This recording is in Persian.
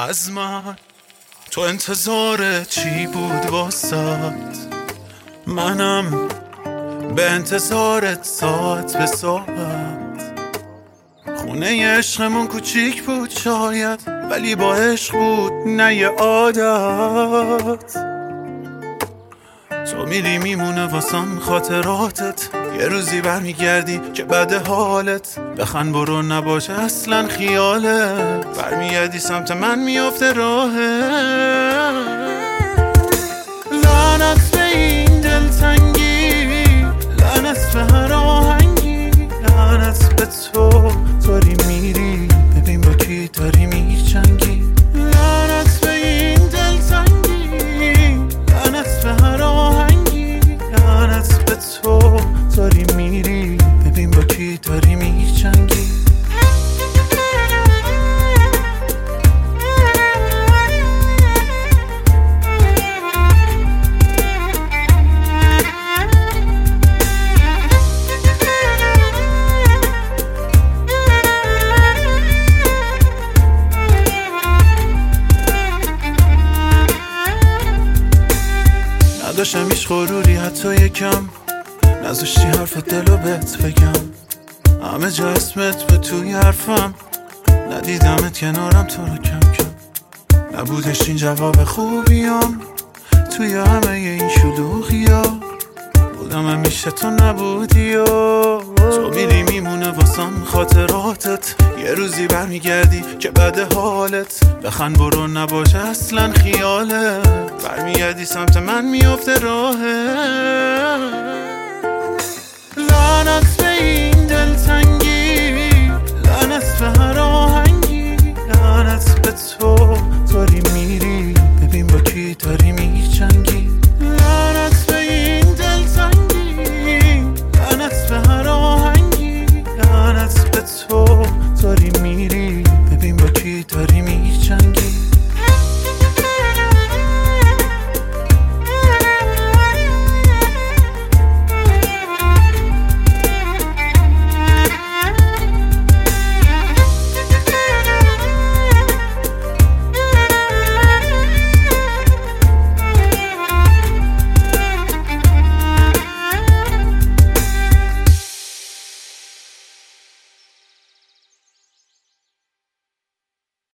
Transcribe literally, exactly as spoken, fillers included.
از من. تو انتظار چی بود واسات؟ منم به انتظارت ساعت به ساعت. خونه عشقمون کوچیک بود شاید، ولی با عشق بود نه یه عادت. تو میری میمونه واسم خاطراتت، یه روزی برمیگردی که بد حالت. بخند برو نباشه اصلا خیالت، برمیگردی سمت من میافته راهت. لعنت به این دلتنگی، لعنت به هر آهنگی، لعنت به تو داری میری ببین با کی داری میجنگی. لعنت به این دلتنگی، لعنت به هر آهنگی، لعنت به تو داری میری ببین با کی داری میجنگی. نداشتم هیچ غروری حتی یکم، نذاشتی حرف دلو بهت بگم. همه جا اسمت به توی حرفم، ندیدمت کنارم تو رو کم کم. نبودش این جواب خوبیام توی همه این شلوغی ها، بودم همیشه تو نبودی و تو میری میمونه واسم خاطراتت. یه روزی برمیگردی که بد حالت، بخند برو نباشه اصلا خیالت، برمیگردی سمت من میافته راهت.